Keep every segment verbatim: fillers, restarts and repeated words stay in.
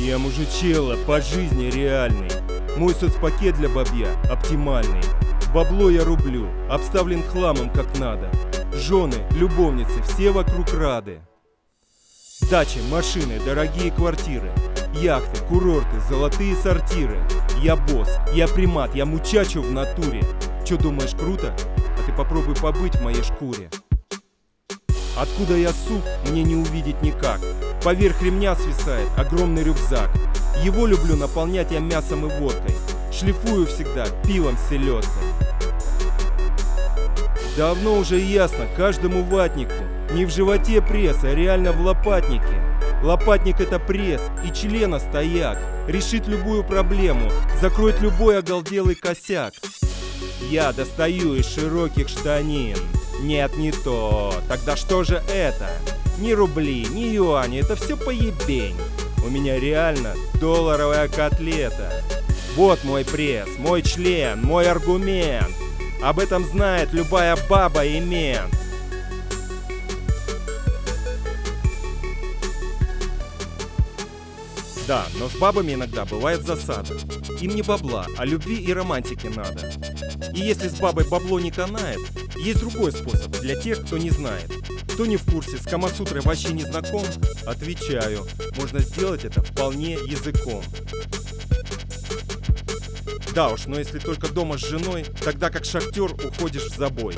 Я мужичело, по жизни реальный. Мой соцпакет для бабья оптимальный. Бабло я рублю, обставлен хламом как надо. Жены, любовницы, все вокруг рады. Дачи, машины, дорогие квартиры. Яхты, курорты, золотые сортиры. Я босс, я примат, я мучачу в натуре. Чё думаешь, круто? А ты попробуй побыть в моей шкуре. Откуда я сук, мне не увидеть никак. Поверх ремня свисает огромный рюкзак. Его люблю наполнять я мясом и водкой. Шлифую всегда пивом с селедкой. Давно уже ясно каждому ватнику: не в животе пресс, а реально в лопатнике. Лопатник — это пресс и члена стояк. Решит любую проблему, закроет любой оголделый косяк. Я достаю из широких штанин. Нет, не то. Тогда что же это? Ни рубли, ни юани, это все поебень. У меня реально долларовая котлета. Вот мой пресс, мой член, мой аргумент. Об этом знает любая баба и мент. Да, но с бабами иногда бывает засада. Им не бабла, а любви и романтики надо. И если с бабой бабло не канает, есть другой способ для тех, кто не знает. Кто не в курсе, с Камасутрой вообще не знаком, отвечаю, можно сделать это вполне языком. Да уж, но если только дома с женой, тогда как шахтер уходишь в забой.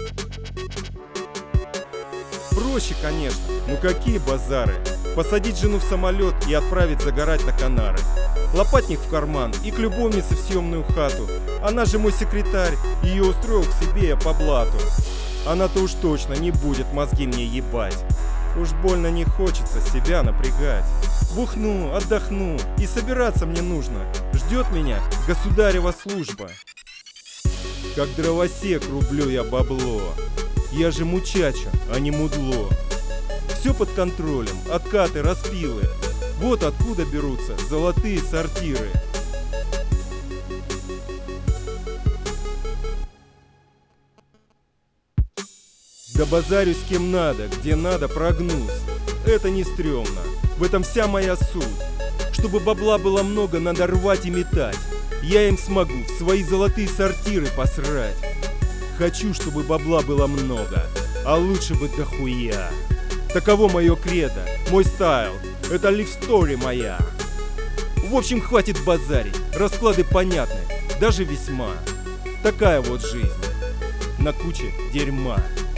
Проще, конечно, ну какие базары. Посадить жену в самолет и отправить загорать на Канары. Лопатник в карман и к любовнице в съемную хату. Она же мой секретарь, ее устроил к себе я по блату. Она-то уж точно не будет мозги мне ебать. Уж больно не хочется себя напрягать. Бухну, отдохну, и собираться мне нужно. Ждет меня государева служба. Как дровосек рублю я бабло. Я же мучача, а не мудло. Все под контролем, откаты, распилы. Вот откуда берутся золотые сортиры. Да базарю с кем надо, где надо прогнусь. Это не стрёмно, в этом вся моя суть. Чтобы бабла было много, надо рвать и метать. Я им смогу в свои золотые сортиры посрать. Хочу, чтобы бабла было много, а лучше бы дохуя. Таково мое кредо, мой стайл, это лифстори моя. В общем, хватит базарить, расклады понятны, даже весьма. Такая вот жизнь, на куче дерьма.